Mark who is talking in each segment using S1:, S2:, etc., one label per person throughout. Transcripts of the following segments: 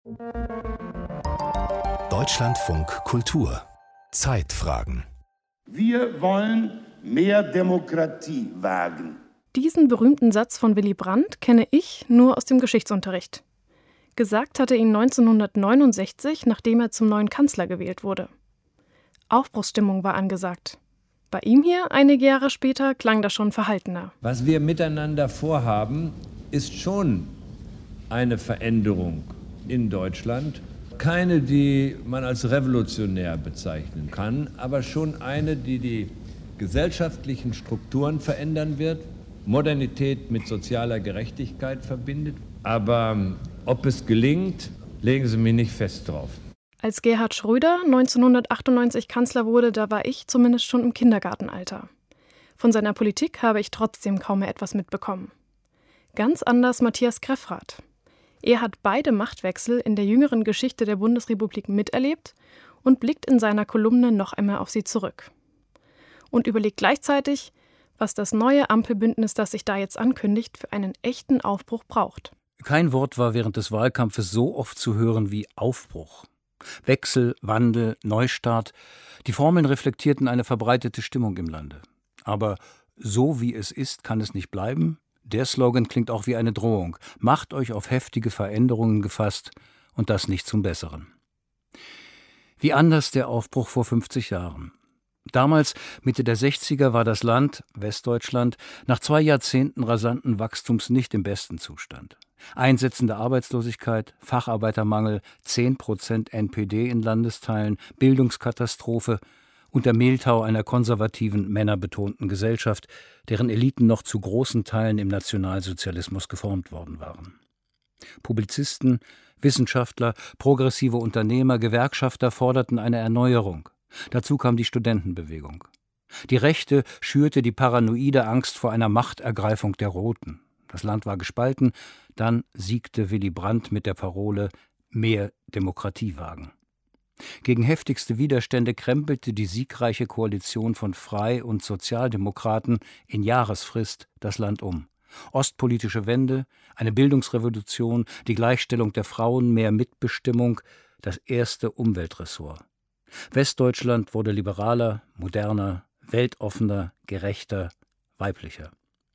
S1: Deutschlandfunk Kultur Zeitfragen.
S2: Wir wollen mehr Demokratie wagen.
S3: Diesen berühmten Satz von Willy Brandt kenne ich nur aus dem Geschichtsunterricht. Gesagt hatte ihn 1969, nachdem er zum neuen Kanzler gewählt wurde. Aufbruchsstimmung war angesagt. Bei ihm hier, einige Jahre später, klang das schon verhaltener.
S4: Was wir miteinander vorhaben, ist schon eine Veränderung in Deutschland. Keine, die man als revolutionär bezeichnen kann, aber schon eine, die die gesellschaftlichen Strukturen verändern wird, Modernität mit sozialer Gerechtigkeit verbindet. Aber ob es gelingt, legen Sie mich nicht fest drauf.
S3: Als Gerhard Schröder 1998 Kanzler wurde, da war ich zumindest schon im Kindergartenalter. Von seiner Politik habe ich trotzdem kaum mehr etwas mitbekommen. Ganz anders Matthias Greffrath. Er hat beide Machtwechsel in der jüngeren Geschichte der Bundesrepublik miterlebt und blickt in seiner Kolumne noch einmal auf sie zurück. Und überlegt gleichzeitig, was das neue Ampelbündnis, das sich da jetzt ankündigt, für einen echten Aufbruch braucht.
S5: Kein Wort war während des Wahlkampfes so oft zu hören wie Aufbruch. Wechsel, Wandel, Neustart. Die Formeln reflektierten eine verbreitete Stimmung im Lande. Aber so wie es ist, kann es nicht bleiben. Der Slogan klingt auch wie eine Drohung. Macht euch auf heftige Veränderungen gefasst und das nicht zum Besseren. Wie anders der Aufbruch vor 50 Jahren. Damals, Mitte der 60er, war das Land, Westdeutschland, nach 2 Jahrzehnten rasanten Wachstums nicht im besten Zustand. Einsetzende Arbeitslosigkeit, Facharbeitermangel, 10% NPD in Landesteilen, Bildungskatastrophe und der Mehltau einer konservativen, männerbetonten Gesellschaft, deren Eliten noch zu großen Teilen im Nationalsozialismus geformt worden waren. Publizisten, Wissenschaftler, progressive Unternehmer, Gewerkschafter forderten eine Erneuerung. Dazu kam die Studentenbewegung. Die Rechte schürte die paranoide Angst vor einer Machtergreifung der Roten. Das Land war gespalten, dann siegte Willy Brandt mit der Parole »Mehr Demokratie wagen«. Gegen heftigste Widerstände krempelte die siegreiche Koalition von Frei- und Sozialdemokraten in Jahresfrist das Land um. Ostpolitische Wende, eine Bildungsrevolution, die Gleichstellung der Frauen, mehr Mitbestimmung, das erste Umweltressort. Westdeutschland wurde liberaler, moderner, weltoffener, gerechter, weiblicher.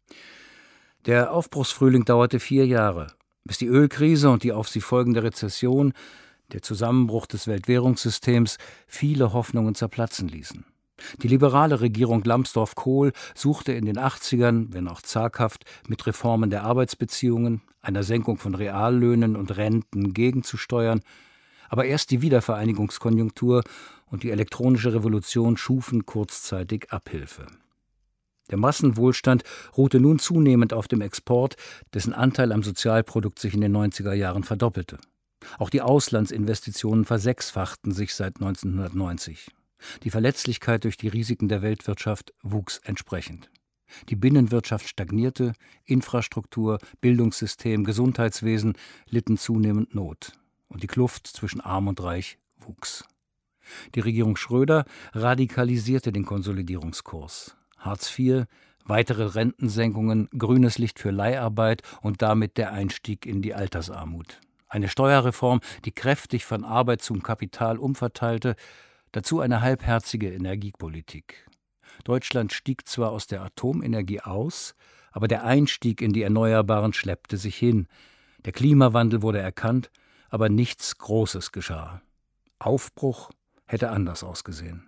S5: Der Aufbruchsfrühling dauerte 4 Jahre, bis die Ölkrise und die auf sie folgende Rezession, der Zusammenbruch des Weltwährungssystems, viele Hoffnungen zerplatzen ließen. Die liberale Regierung Lambsdorff-Kohl suchte in den 80ern, wenn auch zaghaft, mit Reformen der Arbeitsbeziehungen, einer Senkung von Reallöhnen und Renten gegenzusteuern. Aber erst die Wiedervereinigungskonjunktur und die elektronische Revolution schufen kurzzeitig Abhilfe. Der Massenwohlstand ruhte nun zunehmend auf dem Export, dessen Anteil am Sozialprodukt sich in den 90er Jahren verdoppelte. Auch die Auslandsinvestitionen versechsfachten sich seit 1990. Die Verletzlichkeit durch die Risiken der Weltwirtschaft wuchs entsprechend. Die Binnenwirtschaft stagnierte, Infrastruktur, Bildungssystem, Gesundheitswesen litten zunehmend Not. Und die Kluft zwischen Arm und Reich wuchs. Die Regierung Schröder radikalisierte den Konsolidierungskurs. Hartz IV, weitere Rentensenkungen, grünes Licht für Leiharbeit und damit der Einstieg in die Altersarmut. Eine Steuerreform, die kräftig von Arbeit zum Kapital umverteilte, dazu eine halbherzige Energiepolitik. Deutschland stieg zwar aus der Atomenergie aus, aber der Einstieg in die Erneuerbaren schleppte sich hin. Der Klimawandel wurde erkannt, aber nichts Großes geschah. Aufbruch hätte anders ausgesehen.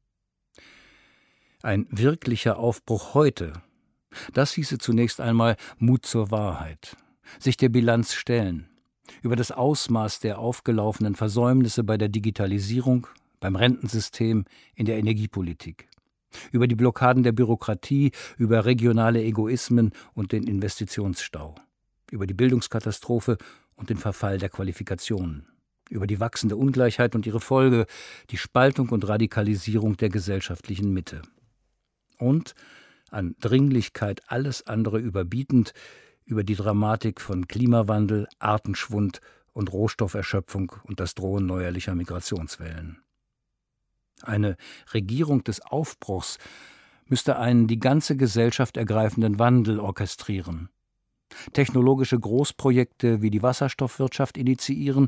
S5: Ein wirklicher Aufbruch heute, das hieße zunächst einmal Mut zur Wahrheit, sich der Bilanz stellen, über das Ausmaß der aufgelaufenen Versäumnisse bei der Digitalisierung, beim Rentensystem, in der Energiepolitik, über die Blockaden der Bürokratie, über regionale Egoismen und den Investitionsstau, über die Bildungskatastrophe und den Verfall der Qualifikationen, über die wachsende Ungleichheit und ihre Folge, die Spaltung und Radikalisierung der gesellschaftlichen Mitte. Und, an Dringlichkeit alles andere überbietend, über die Dramatik von Klimawandel, Artenschwund und Rohstofferschöpfung und das Drohen neuerlicher Migrationswellen. Eine Regierung des Aufbruchs müsste einen die ganze Gesellschaft ergreifenden Wandel orchestrieren, technologische Großprojekte wie die Wasserstoffwirtschaft initiieren,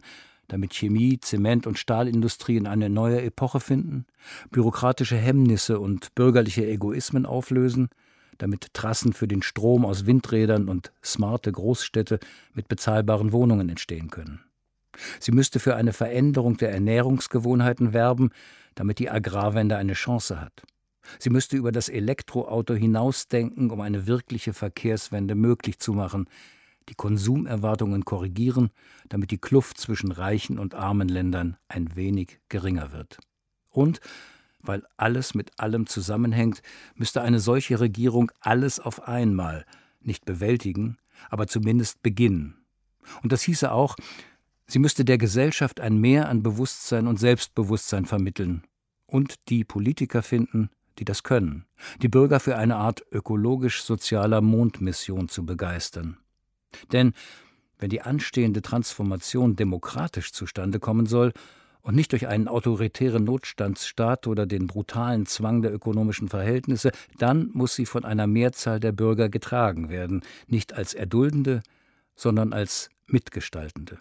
S5: damit Chemie, Zement- und Stahlindustrien eine neue Epoche finden, bürokratische Hemmnisse und bürgerliche Egoismen auflösen, damit Trassen für den Strom aus Windrädern und smarte Großstädte mit bezahlbaren Wohnungen entstehen können. Sie müsste für eine Veränderung der Ernährungsgewohnheiten werben, damit die Agrarwende eine Chance hat. Sie müsste über das Elektroauto hinausdenken, um eine wirkliche Verkehrswende möglich zu machen, die Konsumerwartungen korrigieren, damit die Kluft zwischen reichen und armen Ländern ein wenig geringer wird. Und, weil alles mit allem zusammenhängt, müsste eine solche Regierung alles auf einmal nicht bewältigen, aber zumindest beginnen. Und das hieße auch, sie müsste der Gesellschaft ein Mehr an Bewusstsein und Selbstbewusstsein vermitteln und die Politiker finden, die das können, die Bürger für eine Art ökologisch-sozialer Mondmission zu begeistern. Denn wenn die anstehende Transformation demokratisch zustande kommen soll und nicht durch einen autoritären Notstandsstaat oder den brutalen Zwang der ökonomischen Verhältnisse, dann muss sie von einer Mehrzahl der Bürger getragen werden, nicht als Erduldende, sondern als Mitgestaltende.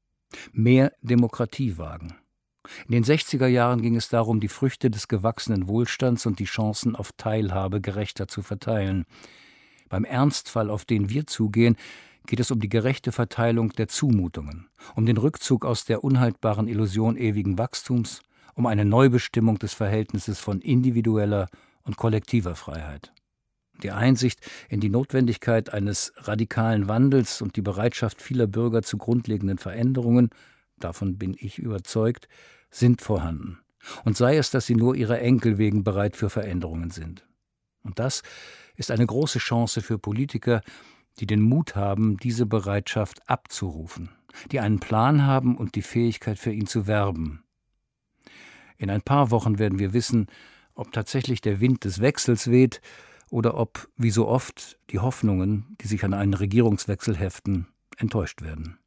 S5: Mehr Demokratie wagen. In den 60er Jahren ging es darum, die Früchte des gewachsenen Wohlstands und die Chancen auf Teilhabe gerechter zu verteilen. Beim Ernstfall, auf den wir zugehen, geht es um die gerechte Verteilung der Zumutungen, um den Rückzug aus der unhaltbaren Illusion ewigen Wachstums, um eine Neubestimmung des Verhältnisses von individueller und kollektiver Freiheit. Die Einsicht in die Notwendigkeit eines radikalen Wandels und die Bereitschaft vieler Bürger zu grundlegenden Veränderungen, davon bin ich überzeugt, sind vorhanden. Und sei es, dass sie nur ihrer Enkel wegen bereit für Veränderungen sind. Und das ist eine große Chance für Politiker, die den Mut haben, diese Bereitschaft abzurufen, die einen Plan haben und die Fähigkeit, für ihn zu werben. In ein paar Wochen werden wir wissen, ob tatsächlich der Wind des Wechsels weht oder ob, wie so oft, die Hoffnungen, die sich an einen Regierungswechsel heften, enttäuscht werden.